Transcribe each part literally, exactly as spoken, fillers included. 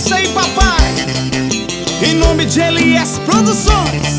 essa aí, papai. Em nome de L S Produções.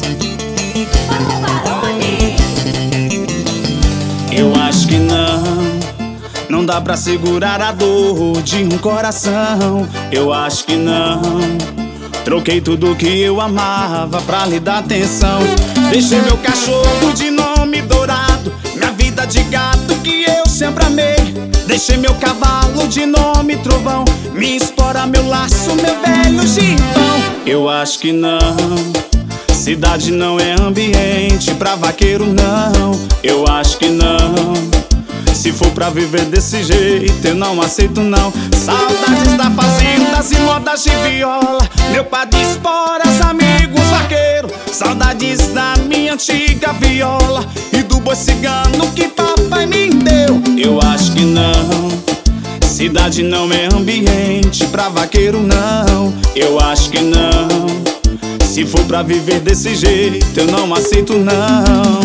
Eu acho que não, não dá pra segurar a dor de um coração. Eu acho que não, troquei tudo que eu amava pra lhe dar atenção. Deixei meu cachorro de nome dourado, minha vida de gato que eu sempre amei. Deixei meu cavalo de nome trovão, minha espora, meu laço, meu velho gibão. Eu acho que não, cidade não é ambiente pra vaqueiro não. Eu acho que não, se for pra viver desse jeito eu não aceito não. Saudades da fazendas e modas de viola, meu pá de esporas, amigos vaqueiro. Saudades da minha antiga viola e do boi cigano que papai me deu. Eu acho que não, cidade não é ambiente pra vaqueiro não. Eu acho que não, se for pra viver desse jeito eu não aceito não.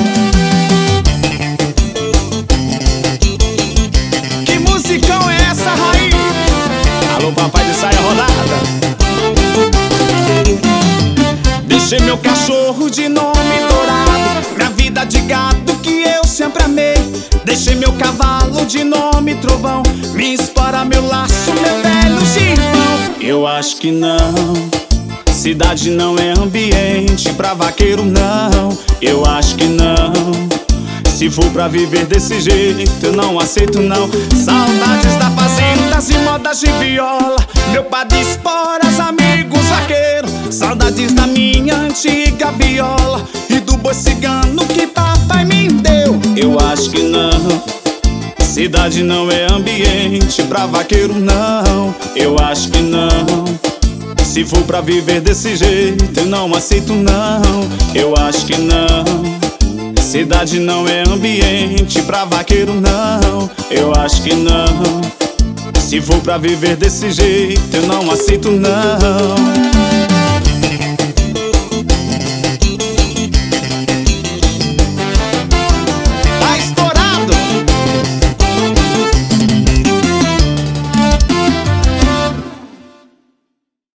Que musicão é essa, Raí? Alô, papai de saia rodada. Deixei meu cachorro de nome dourado, minha vida de gato que eu sempre amei. Deixei meu cavalo de nome trovão, minha espora, meu laço, meu velho gibão. Eu acho que não, cidade não é ambiente pra vaqueiro não. Eu acho que não, se for pra viver desse jeito eu não aceito não. Saudades da fazendas e modas de viola, meu pá de esporas, amigos vaqueiro. Saudades da minha antiga viola e do boi cigano que papai me deu. Eu acho que não, cidade não é ambiente pra vaqueiro não. Eu acho que não, se for pra viver desse jeito eu não aceito não. Eu acho que não, cidade não é ambiente pra vaqueiro não. Eu acho que não, se for pra viver desse jeito eu não aceito não.